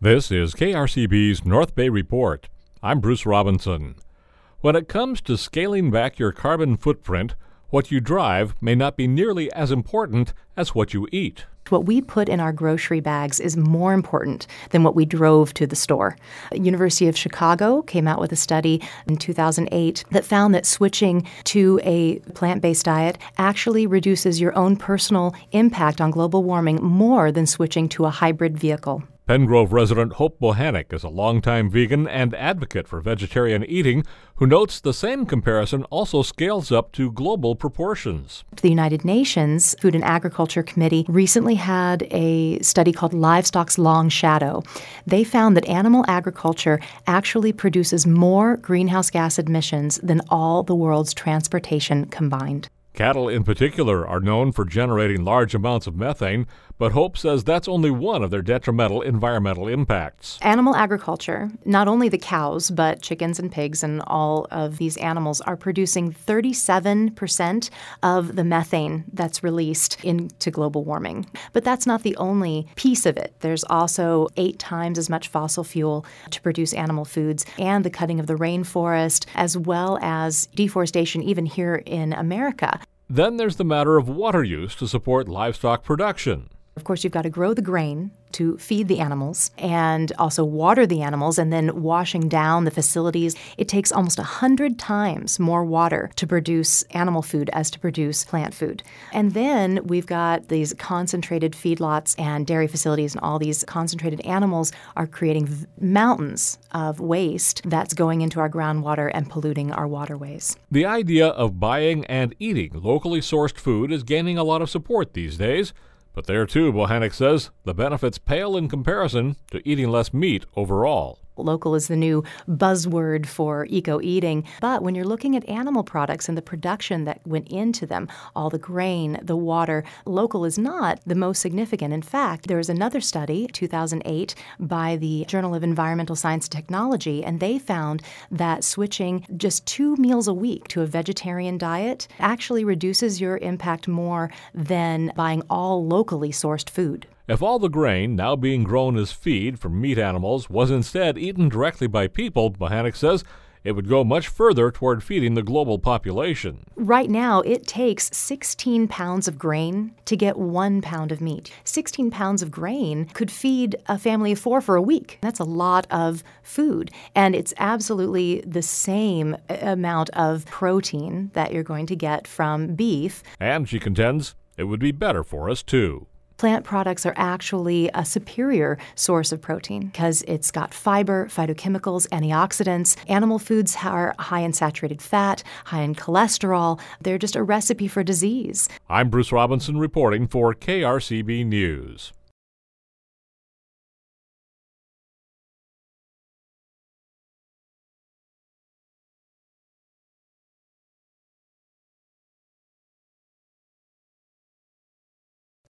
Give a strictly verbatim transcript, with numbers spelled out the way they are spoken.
This is K R C B's North Bay Report. I'm Bruce Robinson. When it comes to scaling back your carbon footprint, what you drive may not be nearly as important as what you eat. What we put in our grocery bags is more important than what we drove to the store. University of Chicago came out with a study in two thousand eight that found that switching to a plant-based diet actually reduces your own personal impact on global warming more than switching to a hybrid vehicle. Pengrove resident Hope Bohanec is a longtime vegan and advocate for vegetarian eating who notes the same comparison also scales up to global proportions. The United Nations Food and Agriculture Committee recently had a study called Livestock's Long Shadow. They found that animal agriculture actually produces more greenhouse gas emissions than all the world's transportation combined. Cattle in particular are known for generating large amounts of methane, but Hope says that's only one of their detrimental environmental impacts. Animal agriculture, not only the cows, but chickens and pigs and all of these animals are producing thirty-seven percent of the methane that's released into global warming. But that's not the only piece of it. There's also eight times as much fossil fuel to produce animal foods and the cutting of the rainforest, as well as deforestation even here in America. Then there's the matter of water use to support livestock production. Of course, you've got to grow the grain to feed the animals and also water the animals, and then washing down the facilities. It takes almost one hundred times more water to produce animal food as to produce plant food. And then we've got these concentrated feedlots and dairy facilities, and all these concentrated animals are creating v- mountains of waste that's going into our groundwater and polluting our waterways. The idea of buying and eating locally sourced food is gaining a lot of support these days. But there, too, Bohanec says, the benefits pale in comparison to eating less meat overall. Local is the new buzzword for eco-eating, but when you're looking at animal products and the production that went into them, all the grain, the water, local is not the most significant. In fact, there was another study, two thousand eight, by the Journal of Environmental Science and Technology, and they found that switching just two meals a week to a vegetarian diet actually reduces your impact more than buying all locally sourced food. If all the grain now being grown as feed for meat animals was instead eaten directly by people, Bohanec says, it would go much further toward feeding the global population. Right now, it takes sixteen pounds of grain to get one pound of meat. sixteen pounds of grain could feed a family of four for a week. That's a lot of food. And it's absolutely the same amount of protein that you're going to get from beef. And she contends it would be better for us, too. Plant products are actually a superior source of protein because it's got fiber, phytochemicals, antioxidants. Animal foods are high in saturated fat, high in cholesterol. They're just a recipe for disease. I'm Bruce Robinson reporting for K R C B News.